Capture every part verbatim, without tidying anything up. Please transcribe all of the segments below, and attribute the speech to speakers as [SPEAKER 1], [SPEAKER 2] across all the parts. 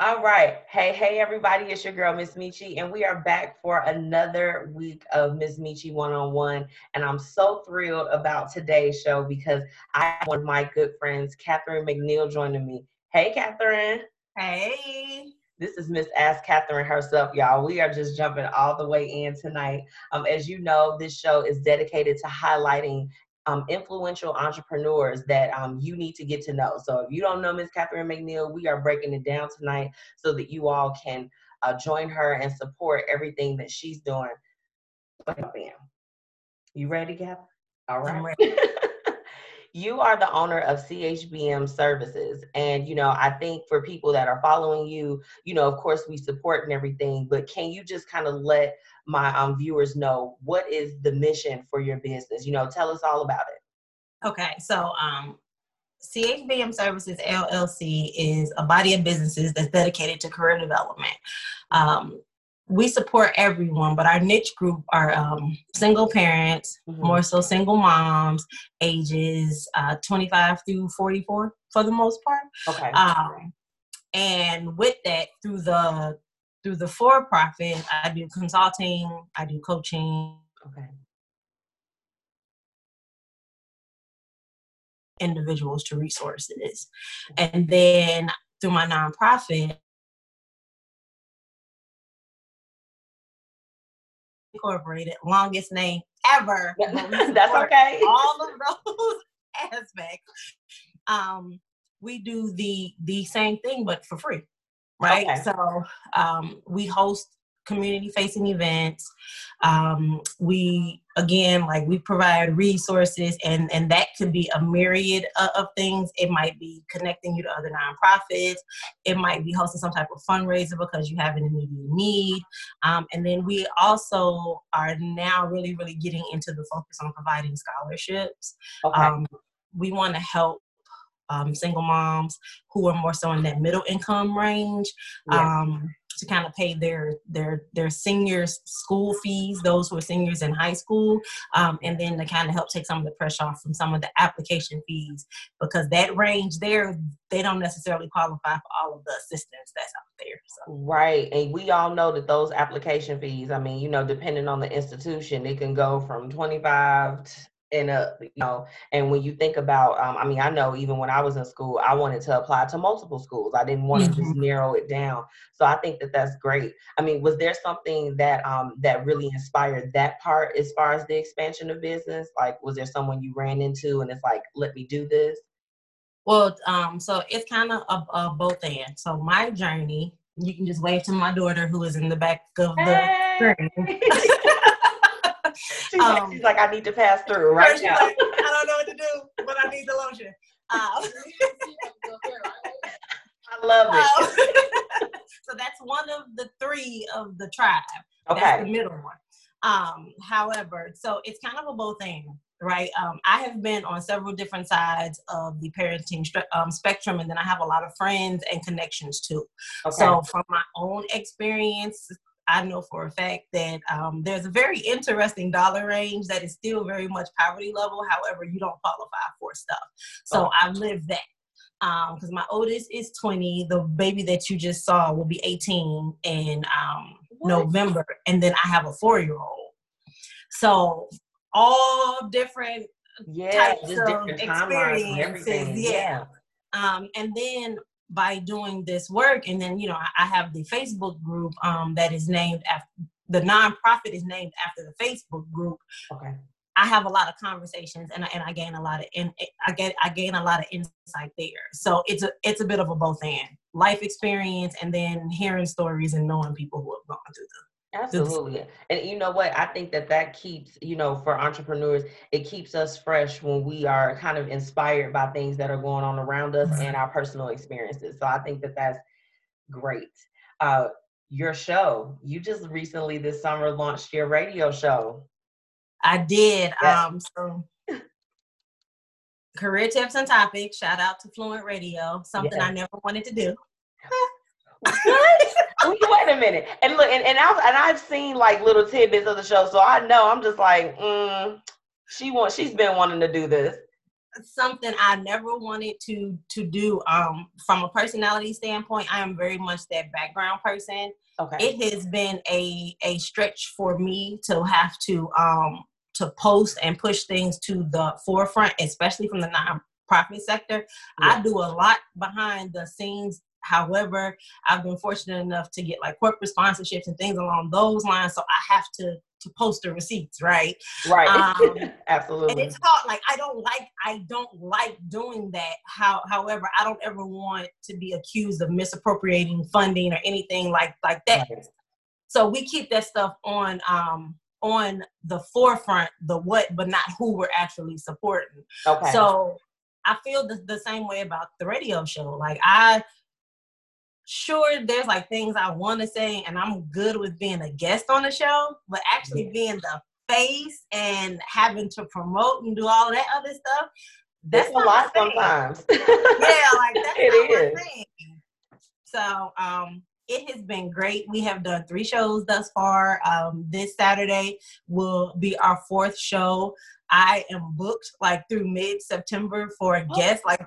[SPEAKER 1] All right. Hey, hey, everybody. It's your girl, Miss Michi, and we are back for another week of Miss Michi One-on-One. And I'm so thrilled about today's show because I have one of my good friends, Catherine McNeil, joining me. Hey, Catherine.
[SPEAKER 2] Hey.
[SPEAKER 1] This is Miss Ask Catherine herself, y'all. We are just jumping all the way in tonight. Um, as you know, this show is dedicated to highlighting um, influential entrepreneurs that um, you need to get to know. So if you don't know Miss Catherine McNeil, we are breaking it down tonight so that you all can uh, join her and support everything that she's doing. You ready, Catherine? All right.
[SPEAKER 2] I'm ready.
[SPEAKER 1] You are the owner of C H B M Services. And, you know, I think for people that are following you, you know, of course we support and everything, but can you just kind of let my um, viewers know what is the mission for your business? You know, tell us all about it.
[SPEAKER 2] Okay, so um, C H B M Services L L C is a body of businesses that's dedicated to career development. Um, we support everyone, but our niche group are um, single parents, mm-hmm. more so single moms, ages uh, twenty-five through forty-four for the most part.
[SPEAKER 1] Okay.
[SPEAKER 2] Um, and with that, through the through the for-profit, I do consulting, I do coaching.
[SPEAKER 1] Okay.
[SPEAKER 2] Individuals to resources. And then through my nonprofit, Incorporated, longest name ever.
[SPEAKER 1] That's okay.
[SPEAKER 2] All of those aspects. Um, we do the the same thing, but for free, right?
[SPEAKER 1] Okay.
[SPEAKER 2] So um, we host community-facing events. Um, we, again, like we provide resources, and, and that could be a myriad of, of things. It might be connecting you to other nonprofits. It might be hosting some type of fundraiser because you have an immediate need. Um, and then we also are now really, really getting into the focus on providing scholarships.
[SPEAKER 1] Okay.
[SPEAKER 2] Um, we want to help um, single moms who are more so in that middle income range.
[SPEAKER 1] Yeah.
[SPEAKER 2] Um, to kind of pay their their their seniors school fees, those who are seniors in high school, um, and then to kind of help take some of the pressure off from some of the application fees, because that range there, they don't necessarily qualify for all of the assistance that's out there. So.
[SPEAKER 1] Right, and we all know that those application fees, I mean, you know, depending on the institution, it can go from twenty-five and up, you know, and when you think about, um, I mean, I know even when I was in school, I wanted to apply to multiple schools. I didn't want to mm-hmm. just narrow it down. So I think that that's great. I mean, was there something that um, that really inspired that part as far as the expansion of business? Like, was there someone you ran into and it's like, let me do this?
[SPEAKER 2] Well, um, so it's kind of a, a both and. So my journey, you can just wave to my daughter who is in the back of the
[SPEAKER 1] hey.
[SPEAKER 2] screen.
[SPEAKER 1] she's, um, like, she's like, I need to pass through right now.
[SPEAKER 2] Like, I don't know what to do, but I need the lotion. Um,
[SPEAKER 1] I love it.
[SPEAKER 2] Um, so that's one of the three of the tribe.
[SPEAKER 1] Okay.
[SPEAKER 2] That's the middle one. Um, however, so it's kind of a both and, right? Um, I have been on several different sides of the parenting um, spectrum, and then I have a lot of friends and connections too. Okay. So from my own experience, I know for a fact that um, there's a very interesting dollar range that is still very much poverty level. However, you don't qualify for stuff. So oh. I've lived that. Because um, my oldest is twenty. The baby that you just saw will be eighteen in um, November. And then I have a four-year-old. So all different
[SPEAKER 1] yeah,
[SPEAKER 2] types
[SPEAKER 1] just
[SPEAKER 2] of
[SPEAKER 1] different timelines and everything.
[SPEAKER 2] Yeah.
[SPEAKER 1] yeah.
[SPEAKER 2] Um, and then by doing this work, and then, you know, I, I have the Facebook group um, that is named after, the nonprofit is named after the Facebook group.
[SPEAKER 1] Okay.
[SPEAKER 2] I have a lot of conversations, and I, and I gain a lot of in, I get I gain a lot of insight there. So it's a it's a bit of a both and life experience, and then hearing stories and knowing people who have gone through them.
[SPEAKER 1] Absolutely. And you know what? I think that that keeps, you know, for entrepreneurs, it keeps us fresh when we are kind of inspired by things that are going on around us mm-hmm. and our personal experiences. So I think that that's great. Uh, your show, you just recently this summer launched your radio show.
[SPEAKER 2] I did. Yes. Um, so career tips and topics. Shout out to Fluent Radio. Something yes. I never wanted to do.
[SPEAKER 1] What? Wait a minute. And look, and, and I've and I've seen like little tidbits of the show, so I know I'm just like, mm, she wants. She's been wanting to do this.
[SPEAKER 2] something I never wanted to to do. Um, from a personality standpoint, I am very much that background person.
[SPEAKER 1] Okay.
[SPEAKER 2] It has been a a stretch for me to have to um to post and push things to the forefront, especially from the nonprofit sector.
[SPEAKER 1] Yeah.
[SPEAKER 2] I do a lot behind the scenes. However, I've been fortunate enough to get like corporate sponsorships and things along those lines. So I have to to post the receipts, right?
[SPEAKER 1] Right.
[SPEAKER 2] Um,
[SPEAKER 1] Absolutely.
[SPEAKER 2] And it's hard. Like I don't like I don't like doing that. How however, I don't ever want to be accused of misappropriating funding or anything like like that.
[SPEAKER 1] Right.
[SPEAKER 2] So we keep that stuff on um on the forefront, the what, but not who we're actually supporting.
[SPEAKER 1] Okay.
[SPEAKER 2] So I feel the, the same way about the radio show. Like I sure there's like things I want to say and I'm good with being a guest on the show, but actually
[SPEAKER 1] Yeah.
[SPEAKER 2] being the face and having to promote and do all of that other stuff, that's
[SPEAKER 1] it's a lot sometimes.
[SPEAKER 2] Yeah, like that's
[SPEAKER 1] it
[SPEAKER 2] not
[SPEAKER 1] is.
[SPEAKER 2] my thing. So um it has been great. We have done three shows thus far. Um, this Saturday will be our fourth show. I am booked like through mid-September for a guest. Like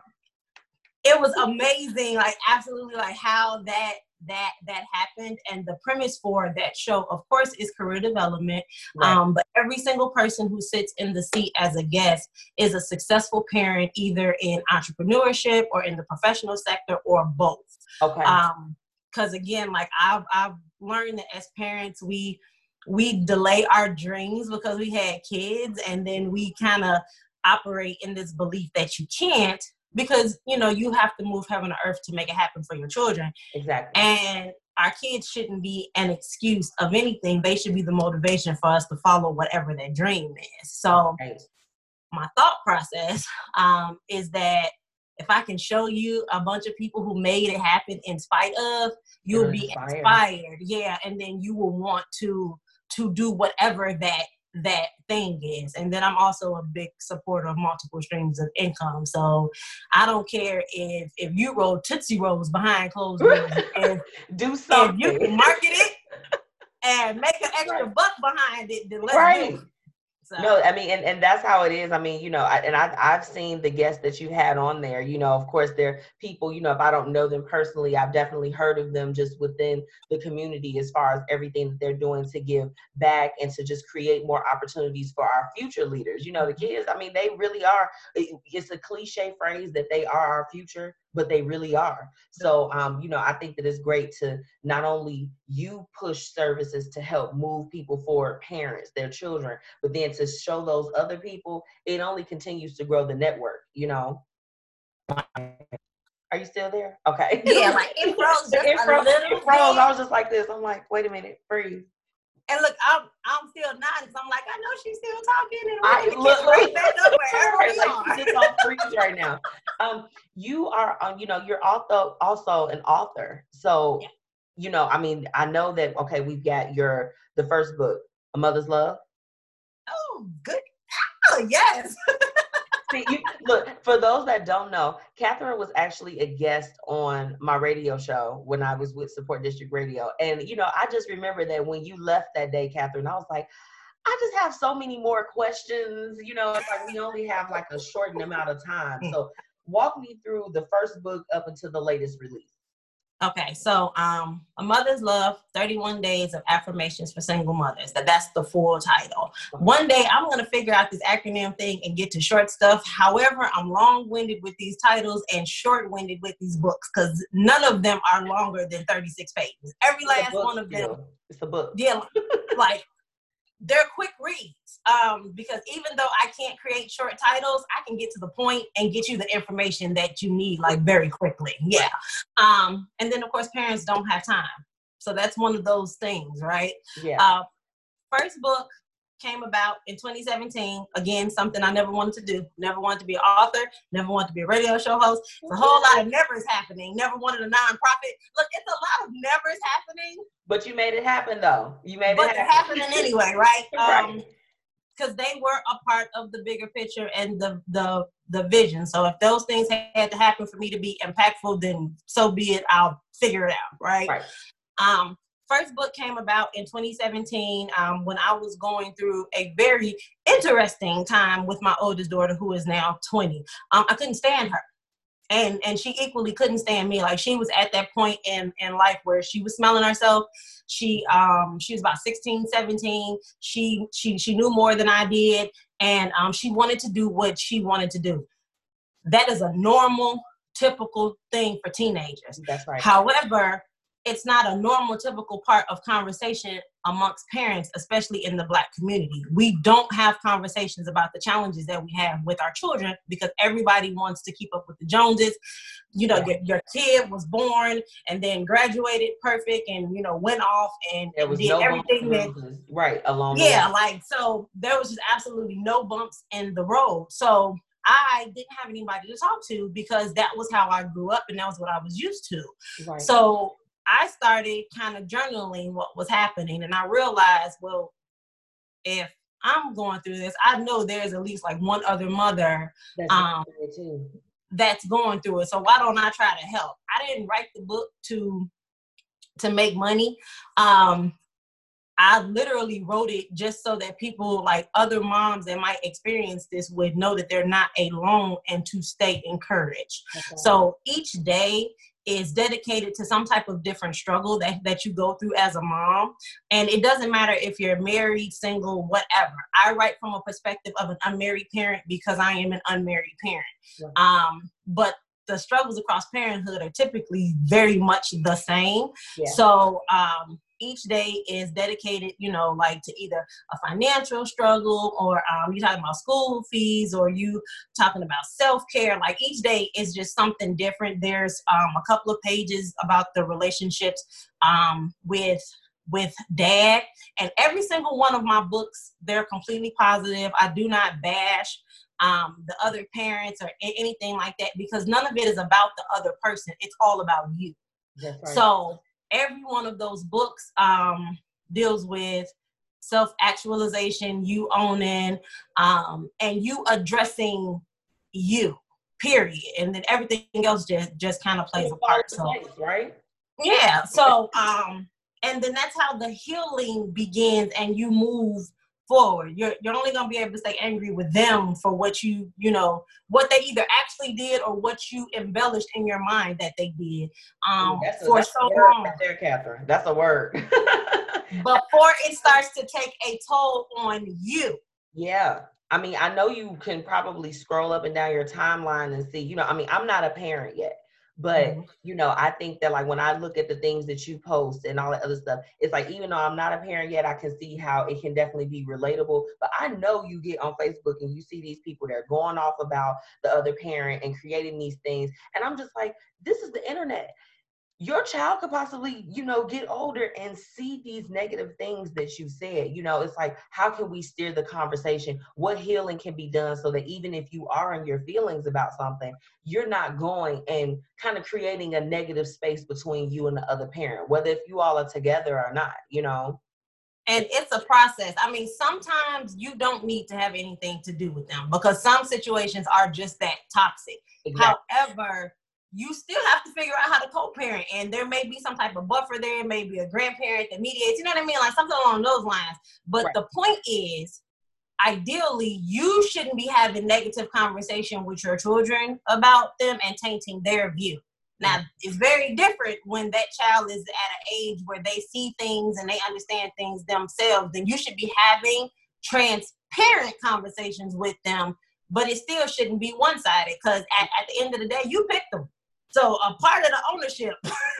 [SPEAKER 2] it was amazing, like absolutely, like how that that that happened. And the premise for that show, of course, is career development.
[SPEAKER 1] Right.
[SPEAKER 2] Um, but every single person who sits in the seat as a guest is a successful parent, either in entrepreneurship or in the professional sector or both.
[SPEAKER 1] Okay.
[SPEAKER 2] Um, because again, like I've I've learned that as parents, we we delay our dreams because we had kids, and then we kind of operate in this belief that you can't. Because, you know, you have to move heaven to earth to make it happen for your children.
[SPEAKER 1] Exactly.
[SPEAKER 2] And our kids shouldn't be an excuse of anything. They should be the motivation for us to follow whatever their dream is. So
[SPEAKER 1] Right.
[SPEAKER 2] my thought process um, is that if I can show you a bunch of people who made it happen in spite of, you'll
[SPEAKER 1] You're
[SPEAKER 2] be
[SPEAKER 1] inspired.
[SPEAKER 2] inspired. Yeah. And then you will want to to do whatever that that thing is. And then I'm also a big supporter of multiple streams of income. So I don't care if if you roll Tootsie Rolls behind closed doors. if,
[SPEAKER 1] do something.
[SPEAKER 2] if you can market it and make an extra
[SPEAKER 1] Right.
[SPEAKER 2] buck behind it, then let's
[SPEAKER 1] Right.
[SPEAKER 2] do it. So.
[SPEAKER 1] No, I mean, and, and that's how it is. I mean, you know, I, and I, I've seen the guests that you had on there, you know, of course, they're people, you know, if I don't know them personally, I've definitely heard of them just within the community as far as everything that they're doing to give back and to just create more opportunities for our future leaders. You know, the kids, I mean, they really are, it, it's a cliche phrase that they are our future, but they really are. So, um, you know, I think that it's great to not only you push services to help move people forward, parents, their children, but then to show those other people, it only continues to grow the network, you know. Are you still there? Okay.
[SPEAKER 2] Yeah, like it froze just
[SPEAKER 1] it
[SPEAKER 2] a
[SPEAKER 1] froze,
[SPEAKER 2] little
[SPEAKER 1] it froze.
[SPEAKER 2] bit.
[SPEAKER 1] I was just like this. I'm like, wait a minute, freeze.
[SPEAKER 2] And look, I'm I'm still nodding. So I'm like, I know she's still talking, and we're
[SPEAKER 1] I
[SPEAKER 2] gonna
[SPEAKER 1] look,
[SPEAKER 2] get right
[SPEAKER 1] look,
[SPEAKER 2] back up wherever
[SPEAKER 1] right,
[SPEAKER 2] we
[SPEAKER 1] like
[SPEAKER 2] are.
[SPEAKER 1] she's just on freeze right now. Um, you are, um, you know, you're also also an author. So,
[SPEAKER 2] Yeah.
[SPEAKER 1] you know, I mean, I know that. Okay, we've got your the first book, A Mother's Love.
[SPEAKER 2] Oh, good. Oh, yes.
[SPEAKER 1] See, you, look, for those that don't know, Catherine was actually a guest on my radio show when I was with Support District Radio. And, you know, I just remember that when you left that day, Catherine, I was like, I just have so many more questions. You know, it's like we only have like a shortened amount of time. So walk me through the first book up until the latest release.
[SPEAKER 2] Okay, so um, A Mother's Love, thirty-one Days of Affirmations for Single Mothers. That, that's the full title. One day I'm going to figure out this acronym thing and get to short stuff. However, I'm long-winded with these titles and short-winded with these books because none of them are longer than thirty-six pages. Every last one of them.
[SPEAKER 1] Still. It's a book.
[SPEAKER 2] Yeah, like they're quick reads. Um, because even though I can't create short titles, I can get to the point and get you the information that you need like very quickly. Yeah. Um, and then of course parents don't have time. So that's one of those things, right?
[SPEAKER 1] Yeah.
[SPEAKER 2] Uh, first book came about in twenty seventeen. Again, something I never wanted to do. Never wanted to be an author. Never wanted to be a radio show host. It's a whole lot of nevers happening. Never wanted a nonprofit. Look, it's a lot of nevers happening.
[SPEAKER 1] But you made it happen, though. You made
[SPEAKER 2] but
[SPEAKER 1] it happen.
[SPEAKER 2] But it's happening anyway, right?
[SPEAKER 1] Right.
[SPEAKER 2] Um, because they were a part of the bigger picture and the the the vision. So if those things had to happen for me to be impactful, then so be it. I'll figure it out, right?
[SPEAKER 1] Right.
[SPEAKER 2] Um, first book came about in twenty seventeen um, when I was going through a very interesting time with my oldest daughter, who is now twenty. Um, I couldn't stand her. And and she equally couldn't stand me. Like, she was at that point in, in life where she was smelling herself. She um she was about sixteen, seventeen. She she she knew more than I did. And um she wanted to do what she wanted to do. That is a normal, typical thing for teenagers.
[SPEAKER 1] That's right.
[SPEAKER 2] However, it's not a normal, typical part of conversation amongst parents, especially in the Black community. We don't have conversations about the challenges that we have with our children because everybody wants to keep up with the Joneses. You know, your, your kid was born and then graduated perfect and, you know, went off and,
[SPEAKER 1] there was
[SPEAKER 2] did
[SPEAKER 1] no
[SPEAKER 2] everything
[SPEAKER 1] bumps
[SPEAKER 2] that,
[SPEAKER 1] right along
[SPEAKER 2] yeah,
[SPEAKER 1] the way.
[SPEAKER 2] like, so there was just absolutely no bumps in the road. So I didn't have anybody to talk to because that was how I grew up and that was what I was used to.
[SPEAKER 1] Right.
[SPEAKER 2] So I started kind of journaling what was happening, and I realized, well, if I'm going through this, I know there's at least like one other mother
[SPEAKER 1] that's,
[SPEAKER 2] um,
[SPEAKER 1] too.
[SPEAKER 2] that's going through it. So why don't I try to help? I didn't write the book to to make money. Um, I literally wrote it just so that people, like other moms that might experience this, would know that they're not alone and to stay encouraged. Okay. So each day is dedicated to some type of different struggle that, that you go through as a mom. And it doesn't matter if you're married, single, whatever. I write from a perspective of an unmarried parent because I am an unmarried parent. Yeah. Um, but the struggles across parenthood are typically very much the same. Yeah. So um, each day is dedicated, you know, like to either a financial struggle or um, you're talking about school fees or you talking about self-care. Like each day is just something different. There's um, a couple of pages about the relationships um, with with dad, and every single one of my books, they're completely positive. I do not bash um, the other parents or anything like that because none of it is about the other person. It's all about you. That's right. So every one of those books um, deals with self-actualization, you owning, um, and you addressing you, period. And then everything else just, just kind of plays a part. So,
[SPEAKER 1] place, right?
[SPEAKER 2] Yeah. So, um, and then that's how the healing begins and you move forward. You're you're only going to be able to stay angry with them for what you, you know, what they either actually did or what you embellished in your mind that they did um,
[SPEAKER 1] that's a,
[SPEAKER 2] for
[SPEAKER 1] that's
[SPEAKER 2] so
[SPEAKER 1] a word
[SPEAKER 2] long.
[SPEAKER 1] Right there, Catherine. That's a word.
[SPEAKER 2] Before it starts to take a toll on you.
[SPEAKER 1] Yeah. I mean, I know you can probably scroll up and down your timeline and see, you know, I mean, I'm not a parent yet. But, mm-hmm. you know, I think that like when I look at the things that you post and all that other stuff, it's like, even though I'm not a parent yet, I can see how it can definitely be relatable. But I know you get on Facebook and you see these people that are going off about the other parent and creating these things. And I'm just like, this is the internet. Your child could possibly, you know, get older and see these negative things that you said. You know, it's like, how can we steer the conversation? What healing can be done so that even if you are in your feelings about something, you're not going and kind of creating a negative space between you and the other parent, whether if you all are together or not, you know?
[SPEAKER 2] And it's a process. I mean, sometimes you don't need to have anything to do with them because some situations are just that toxic. Exactly. However, you still have to figure out how to co-parent, and there may be some type of buffer there, maybe a grandparent that mediates, you know what I mean? Like something along those lines. But right. The point is, ideally, you shouldn't be having negative conversation with your children about them and tainting their view. Now, right. It's very different when that child is at an age where they see things and they understand things themselves. Then you should be having transparent conversations with them, but it still shouldn't be one-sided because at, at the end of the day, you picked them. So a part of the ownership.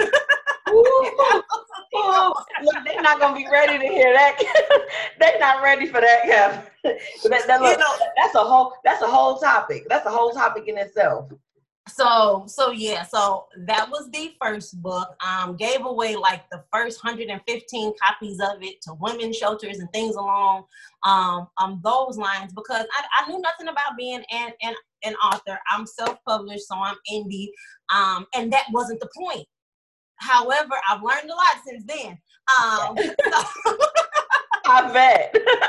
[SPEAKER 1] Ooh, ooh, look, they're not gonna be ready to hear that. They're not ready for that, Kevin. that, that, look, you know, that's a whole. That's a whole topic. That's a whole topic in itself.
[SPEAKER 2] So, so yeah, so that was the first book. Um, gave away like the first one hundred fifteen copies of it to women's shelters and things along um, um those lines because I, I knew nothing about being an, an an author. I'm self-published, so I'm indie, um, and that wasn't the point. However, I've learned a lot since then. Um, so
[SPEAKER 1] I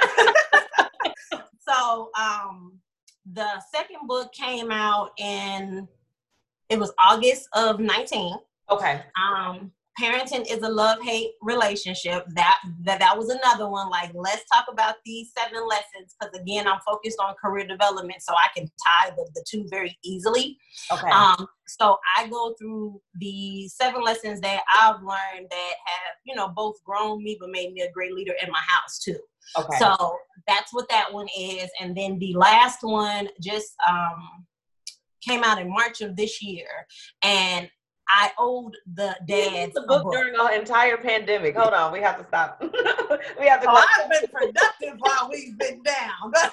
[SPEAKER 2] bet. So, um, the second book came out in. It was August of nineteen.
[SPEAKER 1] Okay.
[SPEAKER 2] Um, parenting is a love-hate relationship. That, that that was another one. Like, let's talk about these seven lessons, because again, I'm focused on career development, so I can tie the, the two very easily.
[SPEAKER 1] Okay.
[SPEAKER 2] Um, so I go through the seven lessons that I've learned that have, you know, both grown me but made me a great leader in my house too.
[SPEAKER 1] Okay.
[SPEAKER 2] So that's what that one is. And then the last one just um, came out in March of this year, and I owed the dads
[SPEAKER 1] the book,
[SPEAKER 2] a book
[SPEAKER 1] during the entire pandemic. Hold on, we have to stop. we have to.
[SPEAKER 2] Oh, I've been productive while we've been down.
[SPEAKER 1] I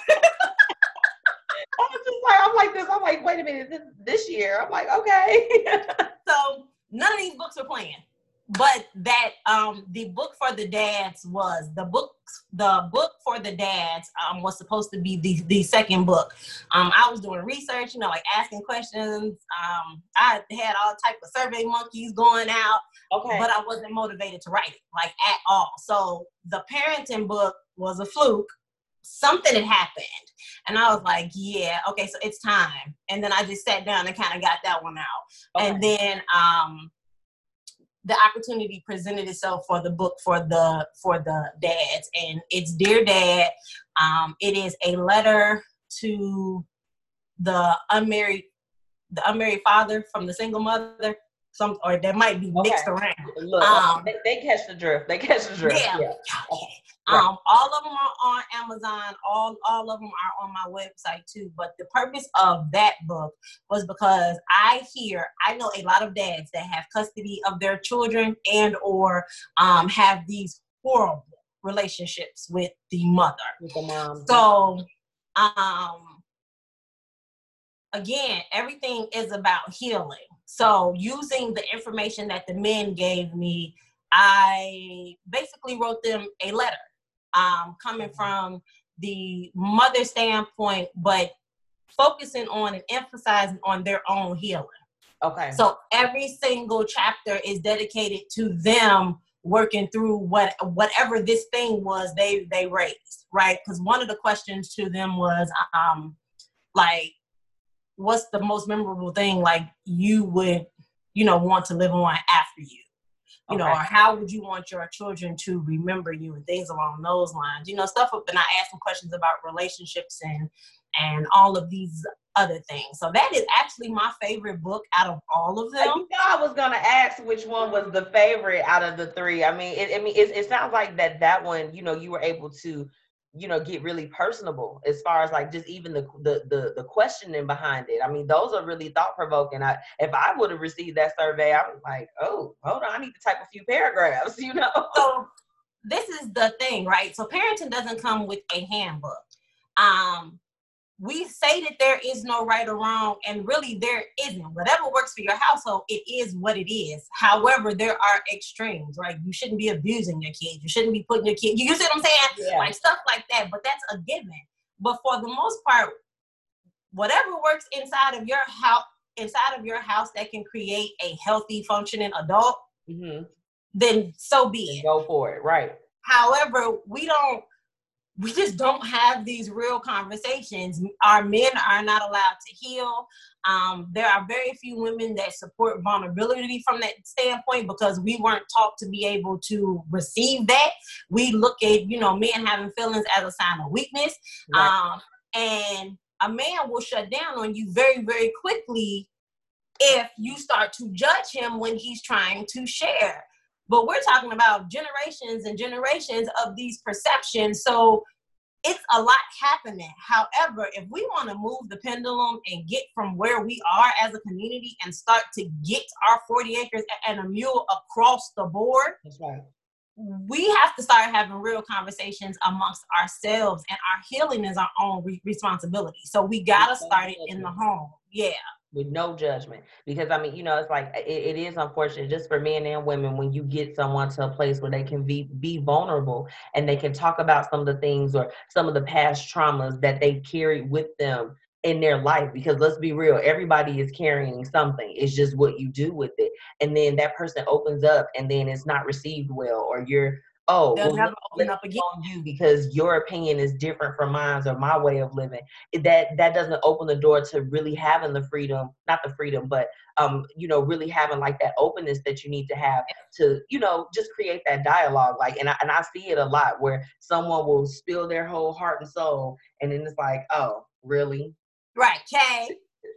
[SPEAKER 1] was just like, I'm like this. I'm like, wait a minute, this, this year. I'm like, okay.
[SPEAKER 2] So none of these books are playing, but that um, the book for the dads was the book. The book for the dads um, was supposed to be the the second book. Um, I was doing research, you know, like asking questions. Um, I had all type of survey monkeys going out,
[SPEAKER 1] Okay.
[SPEAKER 2] but I wasn't motivated to write it, like at all. So the parenting book was a fluke. Something had happened, and I was like, yeah, okay, so it's time. And then I just sat down and kind of got that one out.
[SPEAKER 1] Okay.
[SPEAKER 2] And then um, the opportunity presented itself for the book for the for the dads, and it's Dear Dad. Um, it is a letter to the unmarried the unmarried father from the single mother. Some, or that might be mixed
[SPEAKER 1] okay.
[SPEAKER 2] around.
[SPEAKER 1] Look,
[SPEAKER 2] um,
[SPEAKER 1] they, they catch the drift. They catch the drift.
[SPEAKER 2] Yeah.
[SPEAKER 1] yeah.
[SPEAKER 2] Okay. Um, all of them are on Amazon. All, all of them are on my website too. But the purpose of that book was because I hear, I know a lot of dads that have custody of their children and or um, have these horrible relationships with the mother.
[SPEAKER 1] With the mom.
[SPEAKER 2] So, um, again, everything is about healing. So using the information that the men gave me, I basically wrote them a letter, um, coming from the mother standpoint, but focusing on and emphasizing on their own healing.
[SPEAKER 1] Okay.
[SPEAKER 2] So every single chapter is dedicated to them working through what whatever this thing was they they raised, right? Because one of the questions to them was, um, like, what's the most memorable thing like you would, you know, want to live on after you, you know,
[SPEAKER 1] Okay.
[SPEAKER 2] or how would you want your children to remember you and things along those lines, you know, stuff. And I asked them questions about relationships and, and all of these other things. So that is actually my favorite book out of all of them.
[SPEAKER 1] You know, I was gonna ask which one was the favorite out of the three. I mean, it, I mean, it, it sounds like that that one, you know, you were able to, you know, get really personable as far as like just even the the the, the questioning behind it. I mean, those are really thought provoking. I if I would have received that survey, I was like, oh, hold on, I need to type a few paragraphs, you know.
[SPEAKER 2] So this is the thing, right? So parenting doesn't come with a handbook. Um, we say that there is no right or wrong, and really there isn't. Whatever works for your household, it is what it is. However, there are extremes, right? You shouldn't be abusing your kids. You shouldn't be putting your kid, you see what I'm saying?
[SPEAKER 1] Yeah.
[SPEAKER 2] Like stuff like that, but that's a given. But for the most part, whatever works inside of your house, inside of your house that can create a healthy, functioning adult,
[SPEAKER 1] Mm-hmm.
[SPEAKER 2] then so be it.
[SPEAKER 1] Go for it, right?
[SPEAKER 2] However, we don't, we just don't have these real conversations. Our men are not allowed to heal. Um, there are very few women that support vulnerability from that standpoint because we weren't taught to be able to receive that. We look at, you know, men having feelings as a sign of weakness.
[SPEAKER 1] Right.
[SPEAKER 2] Um, and a man will shut down on you very, very quickly if you start to judge him when he's trying to share. But we're talking about generations and generations of these perceptions. So it's a lot happening. However, if we want to move the pendulum and get from where we are as a community and start to get our forty acres and a mule across the board,
[SPEAKER 1] That's right.
[SPEAKER 2] we have to start having real conversations amongst ourselves, and our healing is our own re- responsibility. So we got to start it in the home. Yeah.
[SPEAKER 1] With no judgment, because I mean, you know, it's like it, it is unfortunate just for men and women when you get someone to a place where they can be be vulnerable and they can talk about some of the things or some of the past traumas that they carried with them in their life. Because let's be real, everybody is carrying something. It's just what you do with it. And then that person opens up and then it's not received well, or you're oh,
[SPEAKER 2] They'll
[SPEAKER 1] well, let,
[SPEAKER 2] never
[SPEAKER 1] let
[SPEAKER 2] open
[SPEAKER 1] it
[SPEAKER 2] up
[SPEAKER 1] be
[SPEAKER 2] again.
[SPEAKER 1] on you because your opinion is different from mine or my way of living. That that doesn't open the door to really having the freedom, not the freedom, but um, you know, really having like that openness that you need to have to, you know, just create that dialogue. Like, and I and I see it a lot where someone will spill their whole heart and soul, and then it's like, oh, really?
[SPEAKER 2] Right, Kay.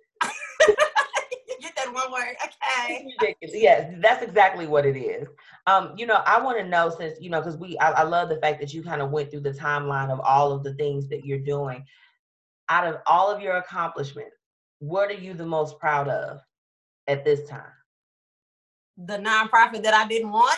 [SPEAKER 2] Get that one word, okay.
[SPEAKER 1] It's ridiculous. Yes, that's exactly what it is. Um, you know, I want to know since, you know, because we, I, I love the fact that you kind of went through the timeline of all of the things that you're doing. Out of all of your accomplishments, what are you the most proud of at this time?
[SPEAKER 2] The nonprofit that I didn't want.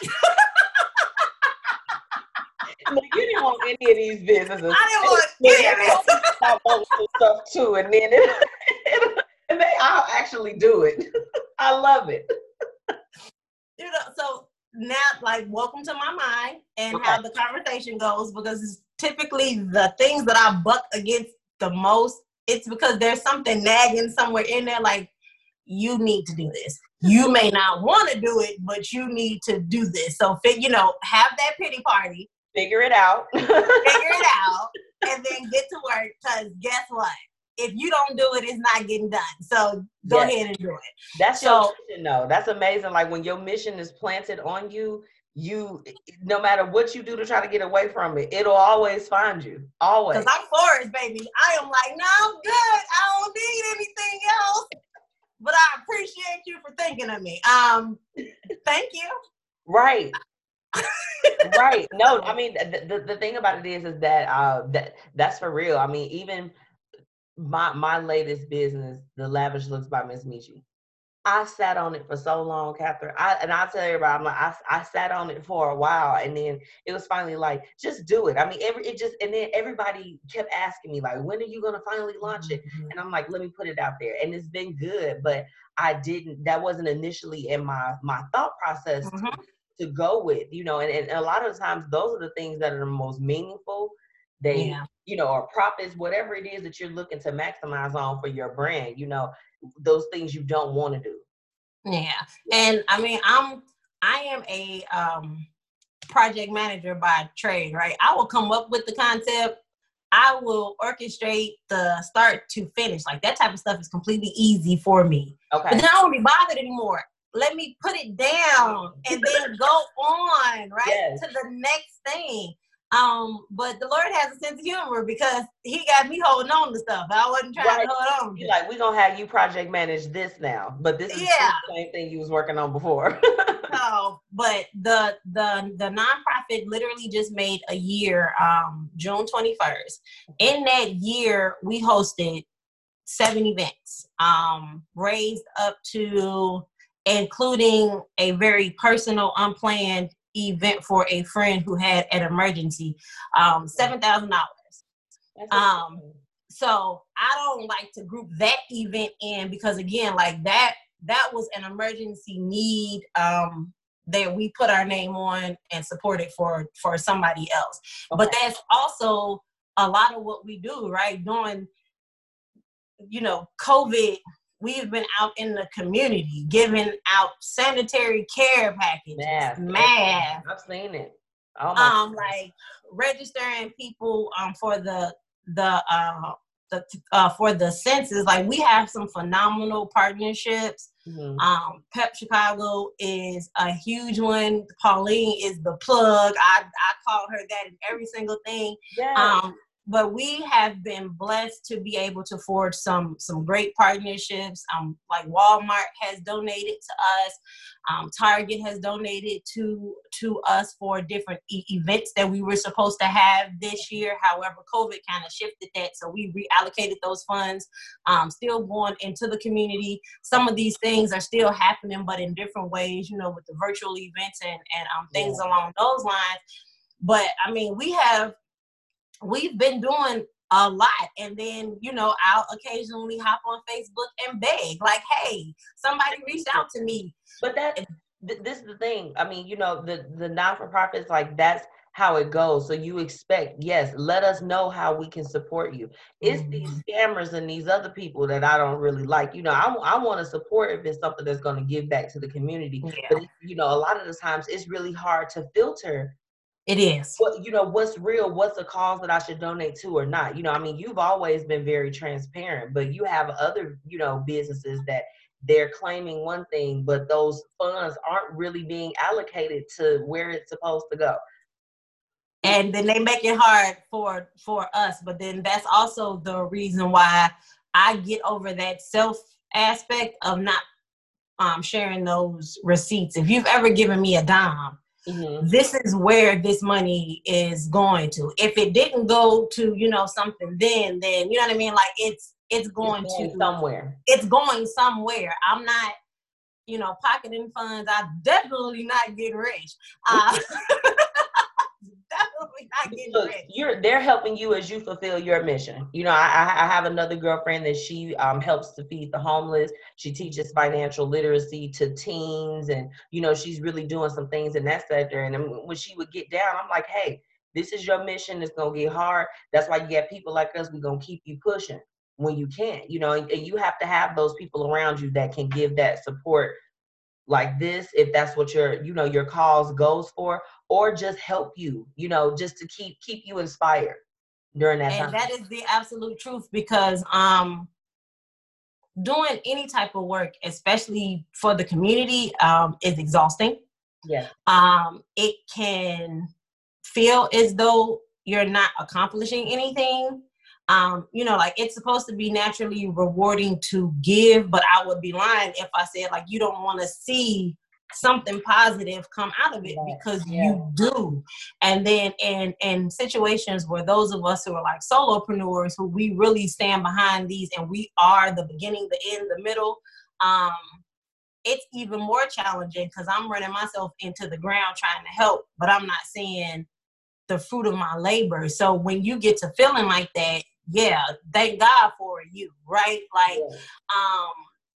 [SPEAKER 1] Look, you didn't want any of these businesses.
[SPEAKER 2] I didn't want any of this.
[SPEAKER 1] Stop posting stuff too, and then it, it, and they, I'll actually do it. I love it.
[SPEAKER 2] You know, so now, like, welcome to my mind and
[SPEAKER 1] Okay.
[SPEAKER 2] how the conversation goes, because it's typically the things that I buck against the most. It's because there's something nagging somewhere in there, like, you need to do this. You may not want to do it, but you need to do this. So, you know, have that pity party.
[SPEAKER 1] Figure it out.
[SPEAKER 2] Figure it out, and then get to work, because guess what? If you don't do it, it's not getting done. So go yes. ahead and do it.
[SPEAKER 1] That's
[SPEAKER 2] so,
[SPEAKER 1] your mission, though. That's amazing. Like, when your mission is planted on you, you, no matter what you do to try to get away from it, it'll always find you. Always.
[SPEAKER 2] Because I'm Forrest, baby. I am like, no, I'm good. I don't need anything else. But I appreciate you for thinking of me. Um, thank you.
[SPEAKER 1] Right. Right. No, I mean, the, the, the thing about it is, is that, uh, that that's for real. I mean, even my, my latest business, The Lavish Looks by Miss Michi, I sat on it for so long, Catherine. I, and I tell everybody, I'm like, I, I sat on it for a while, and then it was finally like, just do it. I mean, every, it just, and then everybody kept asking me, like, when are you going to finally launch it?
[SPEAKER 2] Mm-hmm.
[SPEAKER 1] And I'm like, let me put it out there. And it's been good, but I didn't, that wasn't initially in my, my thought process mm-hmm. to, to go with, you know, and, and a lot of times those are the things that are the most meaningful. They, yeah. you know, or profits, whatever it is that you're looking to maximize on for your brand, you know, those things you don't want to do.
[SPEAKER 2] Yeah. And I mean, I'm, I am a um, project manager by trade, right? I will come up with the concept. I will orchestrate the start to finish. Like, that type of stuff is completely easy for me.
[SPEAKER 1] Okay.
[SPEAKER 2] But then I don't be bothered anymore. Let me put it down and then go on, right? Yes. To the next thing. Um, but the Lord has a sense of humor, because he got me holding on to stuff. I wasn't trying right. to hold on to.
[SPEAKER 1] You're like, we're gonna have you project manage this now, but this is
[SPEAKER 2] yeah.
[SPEAKER 1] the same thing you was working on before.
[SPEAKER 2] No, but the the the nonprofit literally just made a year, um, June twenty-first. In that year, we hosted seven events, um, raised up to, including a very personal, unplanned event for a friend who had an emergency, um, seven thousand dollars. Um, so I don't like to group that event in, because again, like that, that was an emergency need, um, that we put our name on and supported for, for somebody else. Okay. But that's also a lot of what we do, right? During, you know, COVID, we've been out in the community giving out sanitary care packages,
[SPEAKER 1] masks.
[SPEAKER 2] Math.
[SPEAKER 1] I've seen it. Oh my
[SPEAKER 2] um, God. Like registering people um for the the uh the uh for the census. Like, we have some phenomenal partnerships. Mm-hmm. Um, Pep Chicago is a huge one. Pauline is the plug. I I call her that in every single thing.
[SPEAKER 1] Yes.
[SPEAKER 2] Um. But we have been blessed to be able to forge some some great partnerships. Um, like Walmart has donated to us. Um, Target has donated to to us for different e- events that we were supposed to have this year. However, COVID kind of shifted that, so we reallocated those funds. Um, still going into the community. Some of these things are still happening, but in different ways. You know, with the virtual events and and um, things yeah. along those lines. But I mean, we have. We've been doing a lot. And then, you know, I'll occasionally hop on Facebook and beg, like, hey, somebody reached out to me.
[SPEAKER 1] But that, th- this is the thing. I mean, you know, the, the non-for-profits, like, that's how it goes. So you expect, yes, let us know how we can support you. It's mm-hmm. these scammers and these other people that I don't really like. You know, I, I want to support if it's something that's going to give back to the community. Yeah. But, you know, a lot of the times it's really hard to filter
[SPEAKER 2] It is.
[SPEAKER 1] What, you know, what's real, what's a cause that I should donate to or not. You know, I mean, you've always been very transparent, but you have other, you know, businesses that they're claiming one thing, but those funds aren't really being allocated to where it's supposed to go.
[SPEAKER 2] And then they make it hard for for us. But then that's also the reason why I get over that self aspect of not um, sharing those receipts. If you've ever given me a dime, mm-hmm. this is where this money is going to. If it didn't go to, you know, something then, then, you know what I mean? Like it's, it's going, it's going to
[SPEAKER 1] somewhere.
[SPEAKER 2] It's going somewhere. I'm not, you know, pocketing funds. I'm definitely not getting rich. Uh, definitely not getting
[SPEAKER 1] so
[SPEAKER 2] rich.
[SPEAKER 1] You're, they're helping you as you fulfill your mission. You know, I, I have another girlfriend that she um, helps to feed the homeless. She teaches financial literacy to teens, and you know, she's really doing some things in that sector. And when she would get down, I'm like, hey, this is your mission. It's gonna get hard. That's why you get people like us. We're gonna keep you pushing when you can't. You know, and, and you have to have those people around you that can give that support like this, if that's what your, you know, your cause goes for, or just help you, you know, just to keep keep you inspired during that
[SPEAKER 2] and
[SPEAKER 1] time.
[SPEAKER 2] That is the absolute truth, because um doing any type of work, especially for the community, um is exhausting.
[SPEAKER 1] Yeah.
[SPEAKER 2] Um it can feel as though you're not accomplishing anything. Um, you know, like it's supposed to be naturally rewarding to give, but I would be lying if I said like you don't want to see something positive come out of it, because yeah. you do. And then in in situations where those of us who are like solopreneurs, who we really stand behind these and we are the beginning, the end, the middle, um, it's even more challenging because I'm running myself into the ground trying to help, but I'm not seeing the fruit of my labor. So when you get to feeling like that, yeah, thank God for you, right? Like, yeah. um,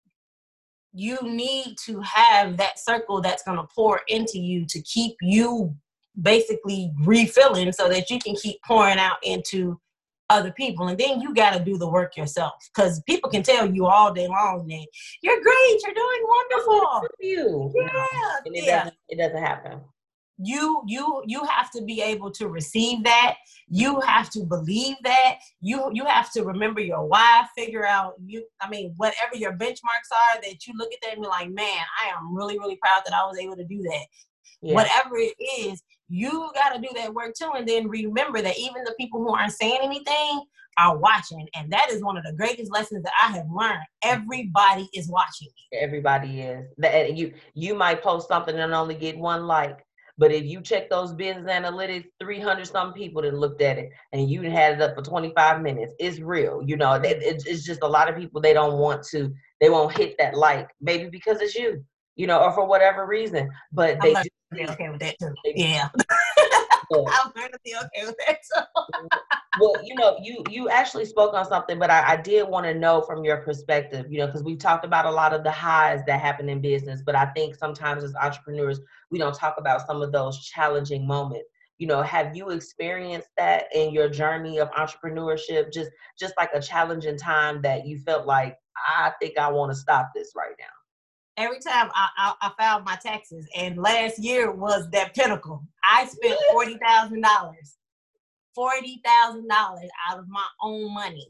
[SPEAKER 2] you need to have that circle that's going to pour into you to keep you basically refilling so that you can keep pouring out into other people. And then you got to do the work yourself, because people can tell you all day long that you're great, you're doing wonderful.
[SPEAKER 1] You.
[SPEAKER 2] Yeah.
[SPEAKER 1] And it,
[SPEAKER 2] yeah.
[SPEAKER 1] Doesn't, it doesn't happen.
[SPEAKER 2] You you you have to be able to receive that. You have to believe that. You you have to remember your why. Figure out you. I mean, whatever your benchmarks are, that you look at that and be like, man, I am really really proud that I was able to do that. Yeah. Whatever it is, you got to do that work too. And then remember that even the people who aren't saying anything are watching, and that is one of the greatest lessons that I have learned. Everybody is watching you.
[SPEAKER 1] Everybody is. That you you might post something and only get one like. But if you check those business analytics, three hundred some people that looked at it and you had it up for twenty-five minutes. It's real. You know, it, it's just a lot of people, they don't want to, they won't hit that like, maybe because it's you, you know, or for whatever reason. But they do.
[SPEAKER 2] Be okay with that too. Yeah. I'm learning to be okay with that too.
[SPEAKER 1] Well, you know, you you actually spoke on something, but I, I did want to know from your perspective, you know, because we've talked about a lot of the highs that happen in business, but I think sometimes as entrepreneurs, we don't talk about some of those challenging moments. You know, have you experienced that in your journey of entrepreneurship? Just just like a challenging time that you felt like, I think I want to stop this right now.
[SPEAKER 2] Every time I, I, I filed my taxes, and last year was that pinnacle. I spent forty thousand dollars. forty thousand dollars out of my own money.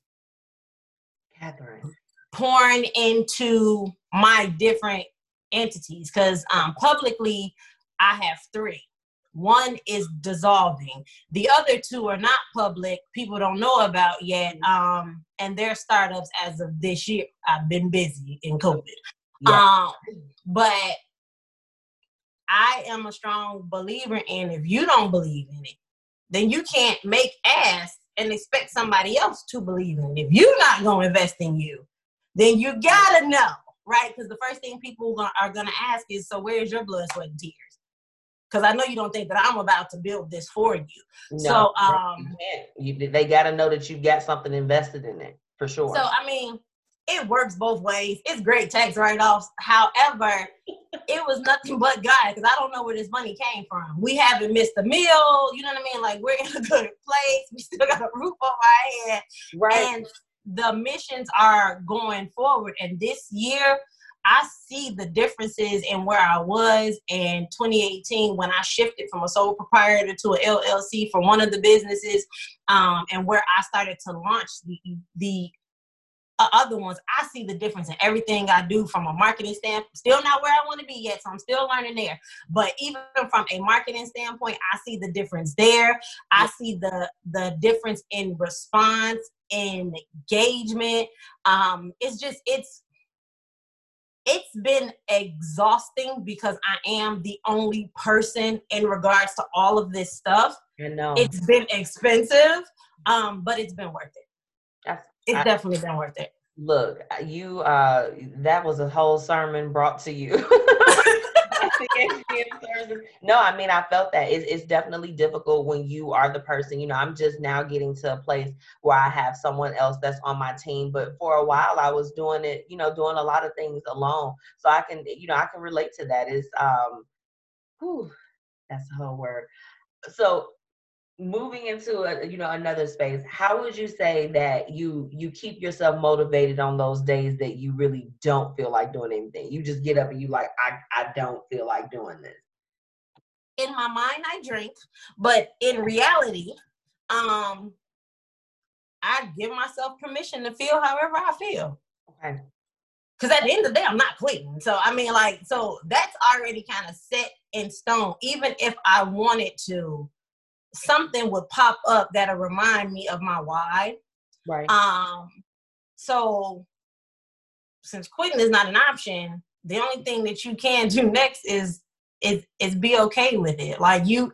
[SPEAKER 1] Catherine.
[SPEAKER 2] Pouring into my different entities. Because um, publicly, I have three. One is dissolving. The other two are not public. People don't know about yet. Um, and they're startups as of this year. I've been busy in COVID. Yeah. Um, but I am a strong believer in, if you don't believe in it, then you can't make ask and expect somebody else to believe in it. If you're not going to invest in you, then you got to know, right? Because the first thing people are going to ask is, so where's your blood, sweat, and tears? Because I know you don't think that I'm about to build this for you. No, so um,
[SPEAKER 1] you you, they got to know that you got something invested in it, for sure.
[SPEAKER 2] So, I mean, it works both ways. It's great tax write-offs. However, it was nothing but God, because I don't know where this money came from. We haven't missed a meal. You know what I mean? Like, we're in a good place. We still got a roof over our head. Right. And the missions are going forward. And this year, I see the differences in where I was in twenty eighteen when I shifted from a sole proprietor to an L L C for one of the businesses, um, and where I started to launch the the uh, other ones. I see the difference in everything I do from a marketing standpoint. Still not where I want to be yet, so I'm still learning there. But even from a marketing standpoint, I see the difference there. I see the the difference in response, in engagement. Um, it's just it's it's been exhausting because I am the only person in regards to all of this stuff.
[SPEAKER 1] I know.
[SPEAKER 2] It's been expensive, um, but it's been worth it.
[SPEAKER 1] That's,
[SPEAKER 2] it's
[SPEAKER 1] I,
[SPEAKER 2] definitely been worth it.
[SPEAKER 1] Look, you, uh, that was a whole sermon brought to you. No, I mean, I felt that it's, it's definitely difficult when you are the person, you know, I'm just now getting to a place where I have someone else that's on my team. But for a while I was doing it, you know, doing a lot of things alone. So I can, you know, I can relate to that. It's, um, whew, that's the whole word. So moving into a, you know, another space, how would you say that you you keep yourself motivated on those days that you really don't feel like doing anything? You just get up and you like, I, I don't feel like doing this.
[SPEAKER 2] In my mind, I drink, but in reality, um, I give myself permission to feel however I feel.
[SPEAKER 1] Okay.
[SPEAKER 2] Because at the end of the day, I'm not quitting. So, I mean, like, so that's already kind of set in stone. Even if I wanted to, something would pop up that'll remind me of my why.
[SPEAKER 1] Right.
[SPEAKER 2] Um, so since quitting is not an option, the only thing that you can do next is is is be okay with it. Like you,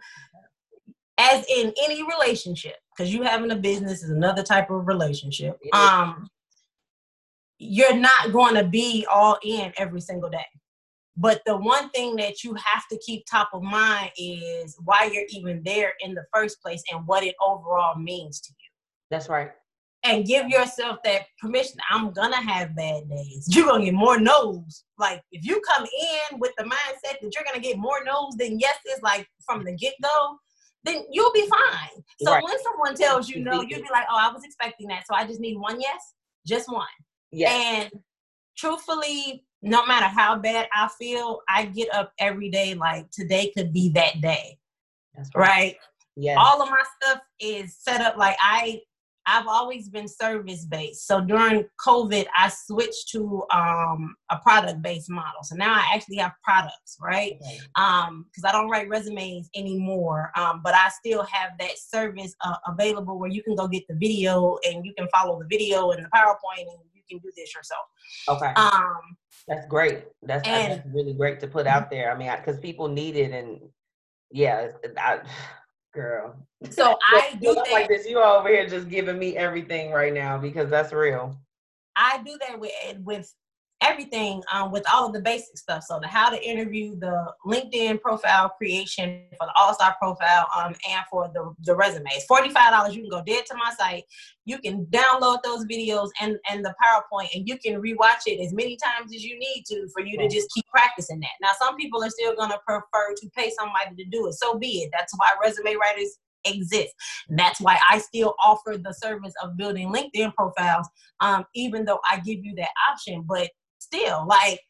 [SPEAKER 2] as in any relationship, because you having a business is another type of relationship. Um, you're not going to be all in every single day. But the one thing that you have to keep top of mind is why you're even there in the first place and what it overall means to you.
[SPEAKER 1] That's right.
[SPEAKER 2] And give yourself that permission. I'm going to have bad days. You're going to get more no's. Like, if you come in with the mindset that you're going to get more no's than yeses, like from the get-go, then you'll be fine. So right. When someone tells you no, you'll be like, oh, I was expecting that. So I just need one yes, just one. Yes. And truthfully, no matter how bad I feel, I get up every day like today could be that day. That's right. Right? Yeah. All of my stuff is set up like I, I've always been service-based. So during COVID, I switched to um, a product-based model. So now I actually have products, right? Okay. Um, because I don't write resumes anymore, um, but I still have that service uh, available where you can go get the video and you can follow the video and the PowerPoint and you can do this yourself.
[SPEAKER 1] Okay.
[SPEAKER 2] Um,
[SPEAKER 1] That's great. That's, and, that's really great to put out there. I mean, because people need it, and yeah, I, girl.
[SPEAKER 2] So I do that.
[SPEAKER 1] Like this, you're over here just giving me everything right now because that's real.
[SPEAKER 2] I do that with with everything, um, with all of the basic stuff. So the how to interview, the LinkedIn profile creation for the All-Star profile, um, and for the, the resumes. forty-five dollars, you can go dead to my site. You can download those videos and, and the PowerPoint, and you can rewatch it as many times as you need to for you to just keep practicing that. Now, some people are still going to prefer to pay somebody to do it. So be it. That's why resume writers exist. And that's why I still offer the service of building LinkedIn profiles, um, even though I give you that option. But still, like,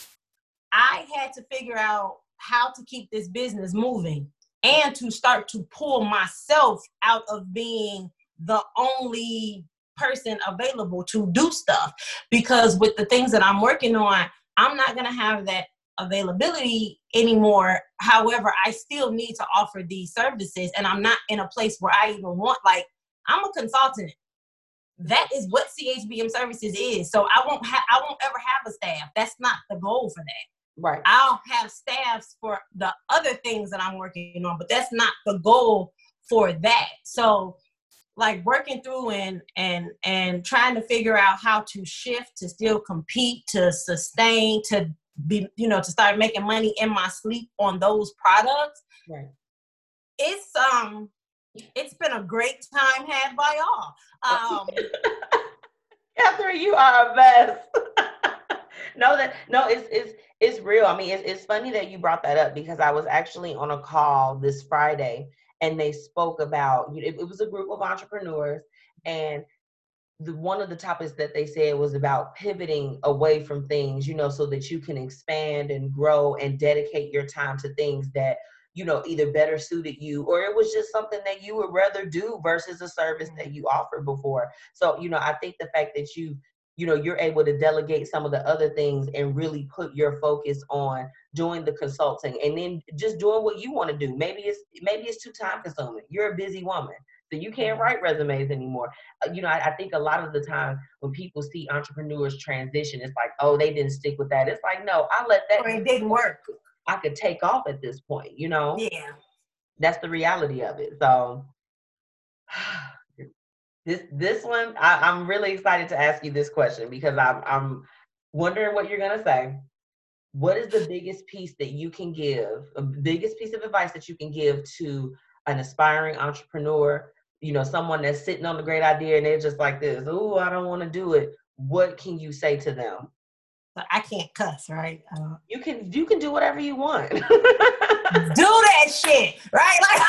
[SPEAKER 2] I had to figure out how to keep this business moving and to start to pull myself out of being the only person available to do stuff. Because with the things that I'm working on, I'm not going to have that availability anymore. However, I still need to offer these services, and I'm not in a place where I even want, like, I'm a consultant. That is what C H B M Services is. So I won't have, I won't ever have a staff. That's not the goal for that.
[SPEAKER 1] Right.
[SPEAKER 2] I'll have staffs for the other things that I'm working on, but that's not the goal for that. So like working through and and and trying to figure out how to shift, to still compete, to sustain, to be, you know, to start making money in my sleep on those products.
[SPEAKER 1] Right.
[SPEAKER 2] It's um it's been a great time had by all. Um,
[SPEAKER 1] Catherine, you are a best. no, that no, it's it's it's real. I mean, it's it's funny that you brought that up because I was actually on a call this Friday and they spoke about, it, it was a group of entrepreneurs, and the, one of the topics that they said was about pivoting away from things, you know, so that you can expand and grow and dedicate your time to things that, you know, either better suited you, or it was just something that you would rather do versus a service that you offered before. So, you know, I think the fact that you, you know, you're able to delegate some of the other things and really put your focus on doing the consulting and then just doing what you want to do. Maybe it's, maybe it's too time consuming. You're a busy woman, so you can't write resumes anymore. Uh, you know, I, I think a lot of the time when people see entrepreneurs transition, it's like, oh, they didn't stick with that. It's like, no, I let that.
[SPEAKER 2] Or it didn't work.
[SPEAKER 1] I could take off at this point, you know?
[SPEAKER 2] Yeah.
[SPEAKER 1] That's the reality of it. So this this one, I, I'm really excited to ask you this question because I'm I'm wondering what you're gonna say. What is the biggest piece that you can give, a biggest piece of advice that you can give to an aspiring entrepreneur, you know, someone that's sitting on the great idea and they're just like this, oh, I don't want to do it. What can you say to them?
[SPEAKER 2] I can't cuss, right? Uh,
[SPEAKER 1] You can you can do whatever you want.
[SPEAKER 2] do that shit, right? Like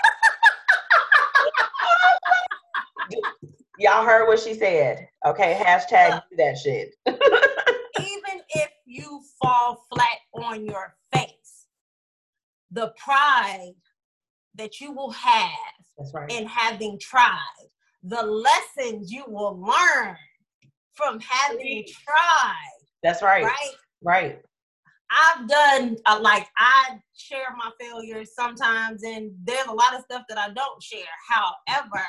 [SPEAKER 1] Y'all heard what she said. Okay, hashtag do that shit.
[SPEAKER 2] Even if you fall flat on your face, the pride that you will have
[SPEAKER 1] That's right.
[SPEAKER 2] in having tried, the lessons you will learn from having tried.
[SPEAKER 1] That's right.
[SPEAKER 2] Right?
[SPEAKER 1] Right.
[SPEAKER 2] I've done, uh, like, I share my failures sometimes, and there's a lot of stuff that I don't share. However,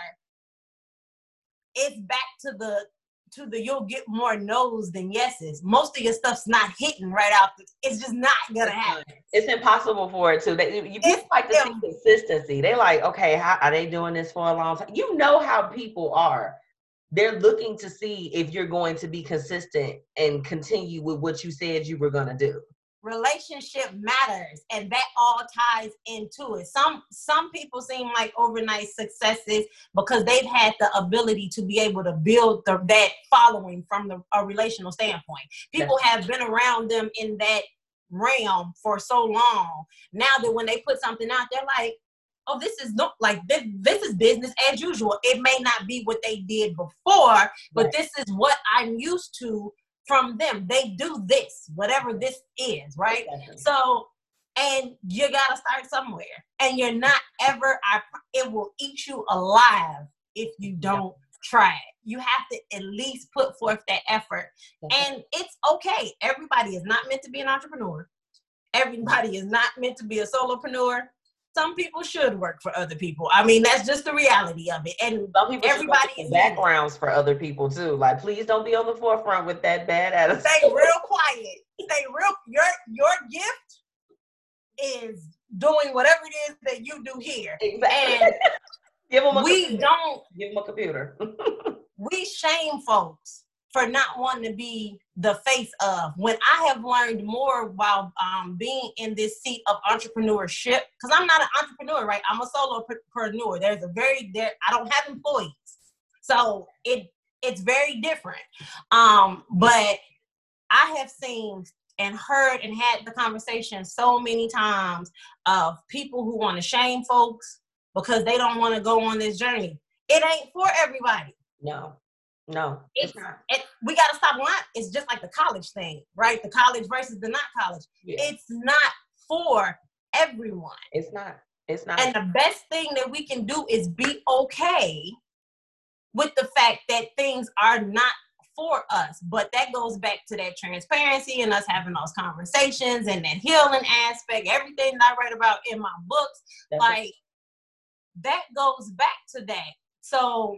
[SPEAKER 2] it's back to the, to the you'll get more no's than yeses. Most of your stuff's not hitting right out. The, it's just not going to happen.
[SPEAKER 1] It's impossible for it to. They, you people
[SPEAKER 2] It's
[SPEAKER 1] like to see
[SPEAKER 2] im-
[SPEAKER 1] consistency. They like, okay, how are they doing this for a long time? You know how people are. They're looking to see if you're going to be consistent and continue with what you said you were going to do.
[SPEAKER 2] Relationship matters, and that all ties into it. Some some people seem like overnight successes because they've had the ability to be able to build the, that following from the, a relational standpoint. People have been around them in that realm for so long. Now that when they put something out, they're like, oh, this is not like this, this is business as usual. It may not be what they did before, but
[SPEAKER 1] Right.
[SPEAKER 2] this is what I'm used to from them. They do this, whatever this is, right?
[SPEAKER 1] Exactly.
[SPEAKER 2] So, and you gotta start somewhere. And you're not ever, I, it will eat you alive if you don't try it. You have to at least put forth that effort. And it's okay. Everybody is not meant to be an entrepreneur. Everybody is not meant to be a solopreneur. Some people should work for other people. I mean, that's just the reality of it. And
[SPEAKER 1] Some people
[SPEAKER 2] everybody
[SPEAKER 1] should go
[SPEAKER 2] is
[SPEAKER 1] to backgrounds for other people too. Like, please don't be on the forefront with that bad attitude.
[SPEAKER 2] Stay real quiet. Stay real. Your your gift is doing whatever it is that you do here.
[SPEAKER 1] Exactly.
[SPEAKER 2] And
[SPEAKER 1] Give them a
[SPEAKER 2] we
[SPEAKER 1] computer.
[SPEAKER 2] don't.
[SPEAKER 1] Give them a computer.
[SPEAKER 2] We shame folks for not wanting to be the face of. When I have learned more while um, being in this seat of entrepreneurship, because I'm not an entrepreneur, right? I'm a solopreneur. There's a very, there, I don't have employees. So it it's very different. Um, but I have seen and heard and had the conversation so many times of people who want to shame folks because they don't want to go on this journey. It ain't for everybody.
[SPEAKER 1] No. No,
[SPEAKER 2] It's,
[SPEAKER 1] it's not.
[SPEAKER 2] it, we got to stop lying. It's just like the college thing, right? The college versus the not college.
[SPEAKER 1] Yeah.
[SPEAKER 2] It's not for everyone.
[SPEAKER 1] It's not. It's not.
[SPEAKER 2] And the best thing that we can do is be okay with the fact that things are not for us. But that goes back to that transparency and us having those conversations and that healing aspect, everything that I write about in my books.
[SPEAKER 1] That's
[SPEAKER 2] like,
[SPEAKER 1] it.
[SPEAKER 2] that goes back to that. So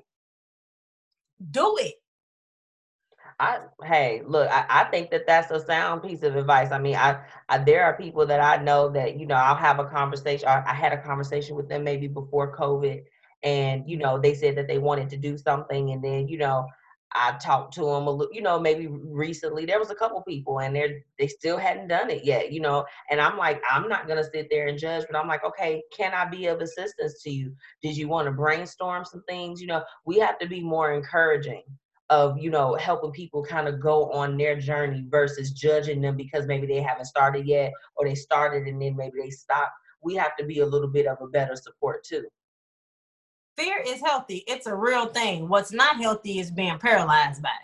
[SPEAKER 2] do it.
[SPEAKER 1] I, hey, look, I, I think that that's a sound piece of advice. I mean, I, I, there are people that I know that, you know, I'll have a conversation. I, I had a conversation with them maybe before COVID, and, you know, they said that they wanted to do something. And then, you know, I talked to them a little, you know, maybe recently. There was a couple people, and they're, they still hadn't done it yet, you know. And I'm like, I'm not going to sit there and judge, but I'm like, okay, can I be of assistance to you? Did you want to brainstorm some things? You know, we have to be more encouraging of, you know, helping people kind of go on their journey versus judging them because maybe they haven't started yet, or they started and then maybe they stopped. We have to be a little bit of a better support too.
[SPEAKER 2] Fear is healthy. It's a real thing. What's not healthy is being paralyzed by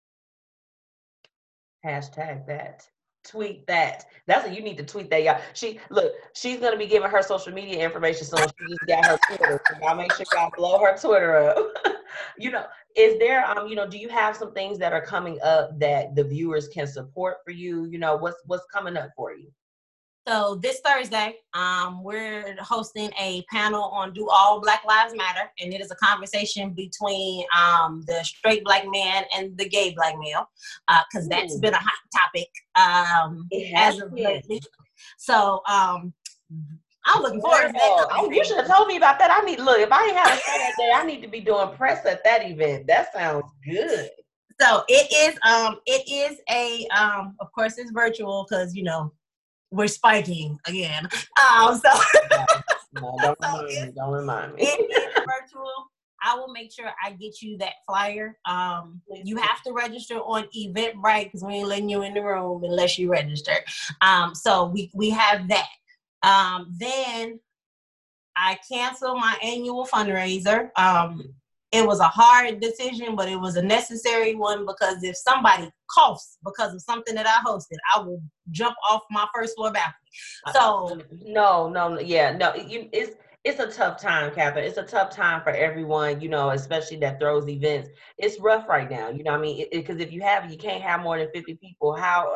[SPEAKER 1] it. Hashtag that. Tweet that. That's what you need to tweet that, y'all. She look, she's gonna be giving her social media information soon. She just got her Twitter. So y'all make sure y'all blow her Twitter up. You know, is there um, you know, do you have some things that are coming up that the viewers can support for you? You know, what's what's coming up for you?
[SPEAKER 2] So this Thursday, um, we're hosting a panel on Do All Black Lives Matter, and it is a conversation between um, the straight black man and the gay black male, because uh, that's been a hot topic um, as of lately. So um, I'm looking forward to that.
[SPEAKER 1] Oh, you should have told me about that. I need look. If I ain't had a show that day, I need to be doing press at that event. That sounds good.
[SPEAKER 2] So it is. Um, it is a. Um, of course, it's virtual because you know. We're spiking again. Um, so,
[SPEAKER 1] no, don't, so remind me, don't remind me.
[SPEAKER 2] It is virtual. I will make sure I get you that flyer. Um, you have to register on Eventbrite because we ain't letting you in the room unless you register. Um, so we, we have that. Um, then I canceled my annual fundraiser. Um, It was a hard decision, but it was a necessary one because if somebody coughs because of something that I hosted, I will jump off my first floor balcony. So
[SPEAKER 1] no, no, yeah, no, you, it's it's a tough time, Catherine. It's a tough time for everyone, you know, especially that throws events. It's rough right now, you know what I mean? Because if you have, you can't have more than fifty people. How?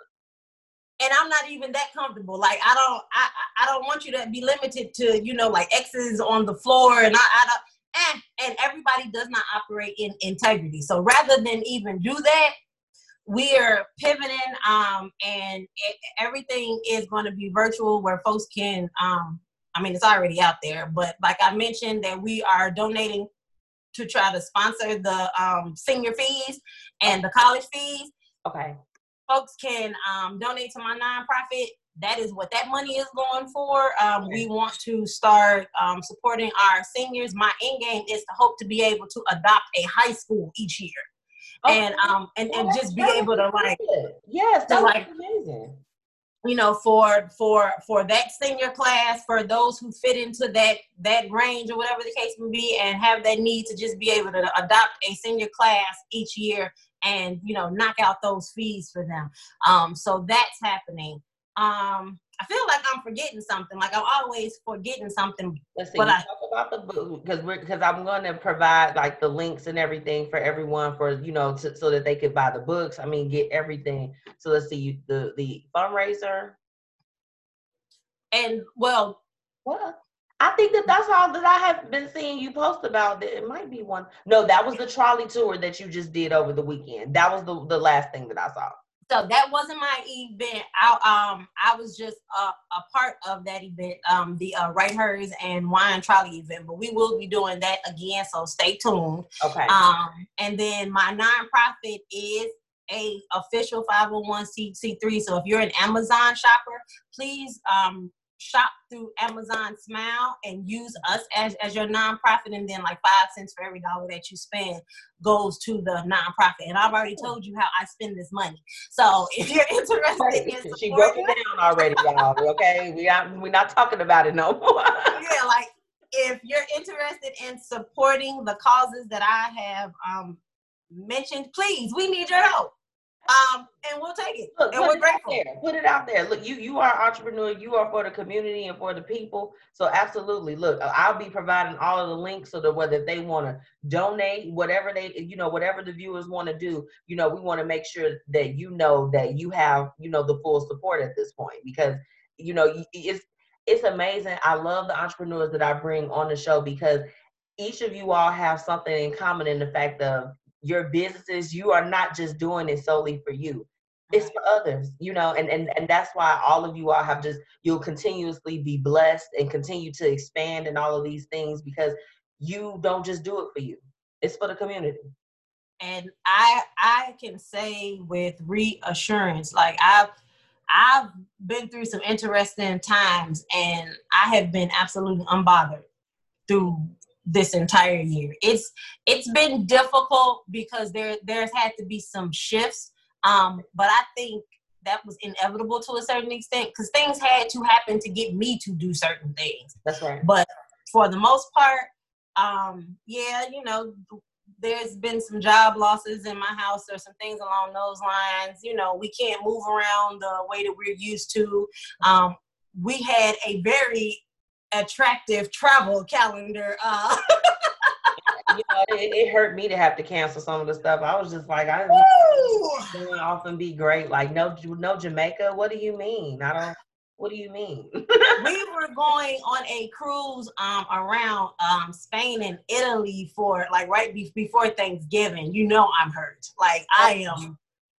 [SPEAKER 2] And I'm not even that comfortable. Like I don't, I, I don't want you to be limited to, you know, like X's on the floor, and I, I don't. And, and everybody does not operate in integrity. So rather than even do that, we are pivoting um, and it, everything is going to be virtual where folks can, um, I mean, it's already out there, but like I mentioned that we are donating to try to sponsor the um, senior fees and the college fees.
[SPEAKER 1] Okay.
[SPEAKER 2] Folks can um, donate to my nonprofit. That is what that money is going for. Um, okay. We want to start um, supporting our seniors. My end game is to hope to be able to adopt a high school each year, okay. and um and, well, and just be able to like
[SPEAKER 1] yes, that's
[SPEAKER 2] like,
[SPEAKER 1] amazing.
[SPEAKER 2] You know, for for for that senior class, for those who fit into that that range or whatever the case may be, and have that need to just be able to adopt a senior class each year, and you know, knock out those fees for them. Um, so that's happening. Um, I feel like I'm forgetting something. Like I'm always forgetting something.
[SPEAKER 1] Let's see.
[SPEAKER 2] But I,
[SPEAKER 1] talk about the book because we're because I'm going to provide like the links and everything for everyone for you know to, so that they could buy the books. I mean, get everything. So let's see the the fundraiser.
[SPEAKER 2] And well,
[SPEAKER 1] well, I think that that's all that I have been seeing you post about. It might be one. No, that was the trolley tour that you just did over the weekend. That was the the last thing that I saw.
[SPEAKER 2] So that wasn't my event. I um I was just a, a part of that event, um the uh, Right Hers and Wine Trolley event. But we will be doing that again, so stay tuned.
[SPEAKER 1] Okay.
[SPEAKER 2] Um and then my nonprofit is a official five oh one c three. So if you're an Amazon shopper, please um shop through Amazon Smile and use us as, as your nonprofit, and then like five cents for every dollar that you spend goes to the nonprofit. And I've already told you how I spend this money. So if you're interested
[SPEAKER 1] right.
[SPEAKER 2] in supporting,
[SPEAKER 1] she broke it down already, y'all. Okay, we are we're not talking about it no more.
[SPEAKER 2] Yeah, like if you're interested in supporting the causes that I have um mentioned, please, we need your help. Um, and we'll take it.
[SPEAKER 1] Look,
[SPEAKER 2] and
[SPEAKER 1] put
[SPEAKER 2] we're
[SPEAKER 1] it
[SPEAKER 2] grateful.
[SPEAKER 1] out there. Put it out there. Look, you you are an entrepreneur. You are for the community and for the people. So absolutely, look, I'll be providing all of the links so that whether they want to donate, whatever they, you know, whatever the viewers want to do, you know, we want to make sure that you know that you have, you know, the full support at this point because, you know, it's it's amazing. I love the entrepreneurs that I bring on the show because each of you all have something in common in the fact of your businesses, you are not just doing it solely for you. It's for others, you know, and, and, and that's why all of you all have just, you'll continuously be blessed and continue to expand and all of these things because you don't just do it for you. It's for the community.
[SPEAKER 2] And I I can say with reassurance, like I've I've been through some interesting times and I have been absolutely unbothered through this entire year. It's it's been difficult because there there's had to be some shifts, um, but I think that was inevitable to a certain extent because things had to happen to get me to do certain things.
[SPEAKER 1] That's right.
[SPEAKER 2] But for the most part, um, yeah, you know, there's been some job losses in my house or some things along those lines. You know, we can't move around the way that we're used to. Um, we had a very attractive travel calendar. Uh,
[SPEAKER 1] You know, it, it hurt me to have to cancel some of the stuff. I was just like, I didn't going off and be great. Like, no, no Jamaica. What do you mean? I don't. What do you mean?
[SPEAKER 2] We were going on a cruise um, around um, Spain and Italy for like right be- before Thanksgiving. You know, I'm hurt. Like I am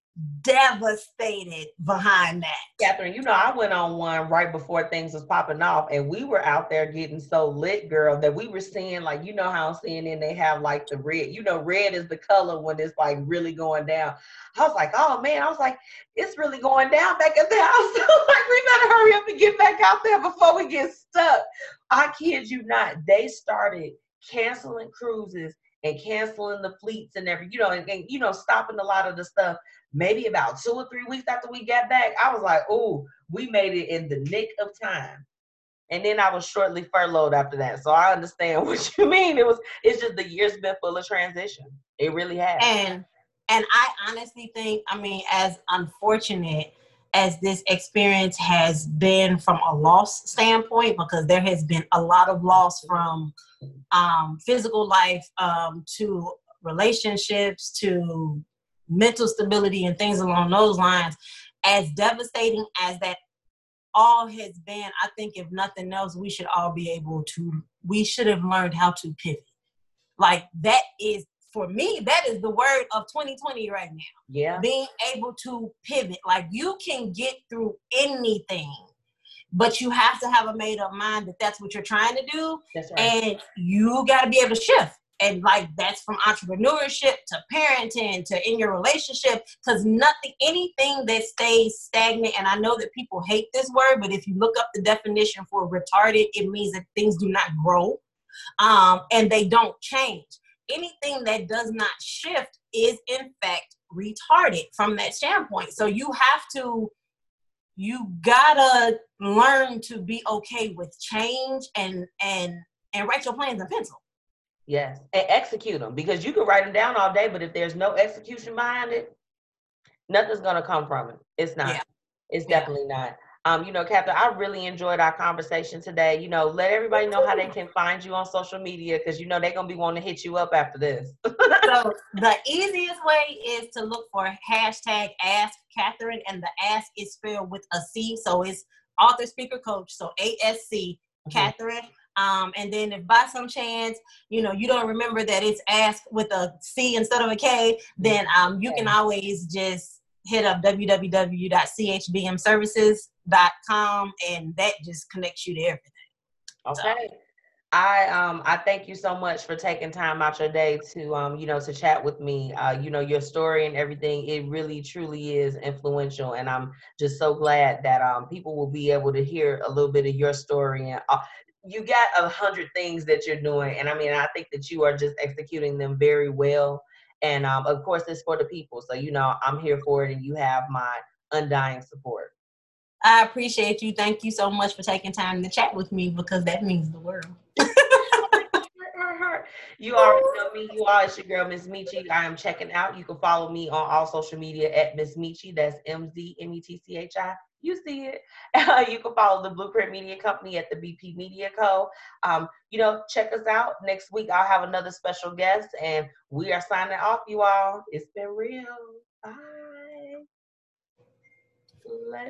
[SPEAKER 2] devastated behind that.
[SPEAKER 1] Catherine, you know, I went on one right before things was popping off, and we were out there getting so lit, girl, that we were seeing, like, you know how on C N N they have like the red, you know, red is the color when it's like really going down. I was like, oh man, I was like, it's really going down back at the house. I was like, we better hurry up and get back out there before we get stuck. I kid you not, they started canceling cruises and canceling the fleets and every, you know, and, and you know, stopping a lot of the stuff. Maybe about two or three weeks after we got back, I was like, oh, we made it in the nick of time. And then I was shortly furloughed after that. So I understand what you mean. It was, it's just the year's been full of transition. It really has.
[SPEAKER 2] And and I honestly think, I mean, as unfortunate as this experience has been from a loss standpoint, because there has been a lot of loss from um, physical life um, to relationships to mental stability and things along those lines, as devastating as that all has been, I think if nothing else, we should all be able to, we should have learned how to pivot. Like that is, for me, that is the word of twenty twenty right now.
[SPEAKER 1] Yeah.
[SPEAKER 2] Being able to pivot. Like you can get through anything, but you have to have a made up mind that that's what you're trying to do.
[SPEAKER 1] That's right.
[SPEAKER 2] And you got to be able to shift. And like, that's from entrepreneurship to parenting to in your relationship, because nothing, anything that stays stagnant. And I know that people hate this word, but if you look up the definition for retarded, it means that things do not grow um, and they don't change. Anything that does not shift is in fact retarded from that standpoint. So you have to, you gotta learn to be okay with change and, and, and write your plans in pencil.
[SPEAKER 1] Yes, and execute them, because you can write them down all day, but if there's no execution behind it, nothing's gonna come from it. It's not. Yeah. It's definitely yeah. not. Um, you know, Catherine, I really enjoyed our conversation today. You know, let everybody know how they can find you on social media, because you know they're gonna be wanting to hit you up after this.
[SPEAKER 2] So the easiest way is to look for hashtag Ask Catherine, and the Ask is spelled with a C, so it's author, speaker, coach. So A S C mm-hmm. Catherine. Um, and then if by some chance, you know, you don't remember that it's Ask with a C instead of a K, then um, you can always just hit up w w w dot c h b m services dot com, and that just connects you to everything.
[SPEAKER 1] Okay. So. I um I thank you so much for taking time out your day to um you know to chat with me. Uh, you know, your story and everything, it really truly is influential, and I'm just so glad that um people will be able to hear a little bit of your story. And uh, you got a hundred things that you're doing, and I mean I think that you are just executing them very well. And um of course it's for the people, so you know I'm here for it, and you have my undying support.
[SPEAKER 2] I appreciate you. Thank you so much for taking time to chat with me, because that means the world.
[SPEAKER 1] You already know me. You are. It's your girl, Miss Meechie. I am checking out. You can follow me on all social media at Miss Meechie. That's M Z M E T C H I. You see it. Uh, you can follow the Blueprint Media Company at the B P Media Co. Um, you know, check us out. Next week, I'll have another special guest, and we are signing off, you all. It's been real. Bye. Let